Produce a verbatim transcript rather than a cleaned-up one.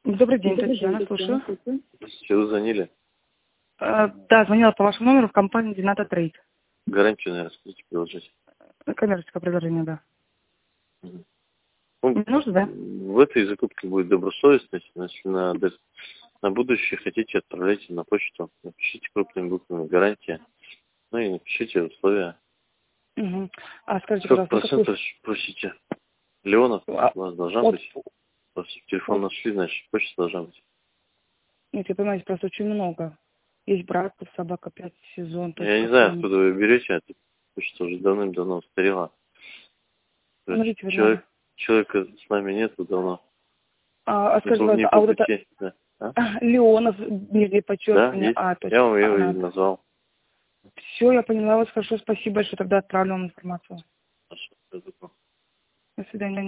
Добрый день, Татьяна, слушаю. Все, вы звонили? Э, Да, звонила по вашему номеру в компанию Дината Трейд. Гарантию, наверное, скажите, приложить. Коммерческое предложение, да. Мгм. Ну, Не нужно, да? в этой закупке будет добросовестность, но если на, д- на будущее хотите, отправляйте на почту, напишите крупными буквами гарантия, ну и напишите условия. Угу. А скажите, Сколько пожалуйста, какой... процентов просите? Леонов А, у вас должна от, быть? Просто телефон от... нашли, значит, почта должна быть. Нет, вы понимаете, просто очень много. Есть брат, собака, пять сезон, Я не точка знаю, ком. откуда вы берете, эта почта уже давным-давно устарела. То Ну, есть видите, вы, наверное. человек, человека с нами нету давно. А, а Не, скажите, по, не пожалуйста, по а вот это пути, да. А? а, Леонов, нижнее Да, подчеркивание, есть. а, Я точка, вам ее и она. назвал. Все, я поняла вас, хорошо, спасибо большое, тогда отправлю вам информацию. Хорошо, я запомнил. До свидания.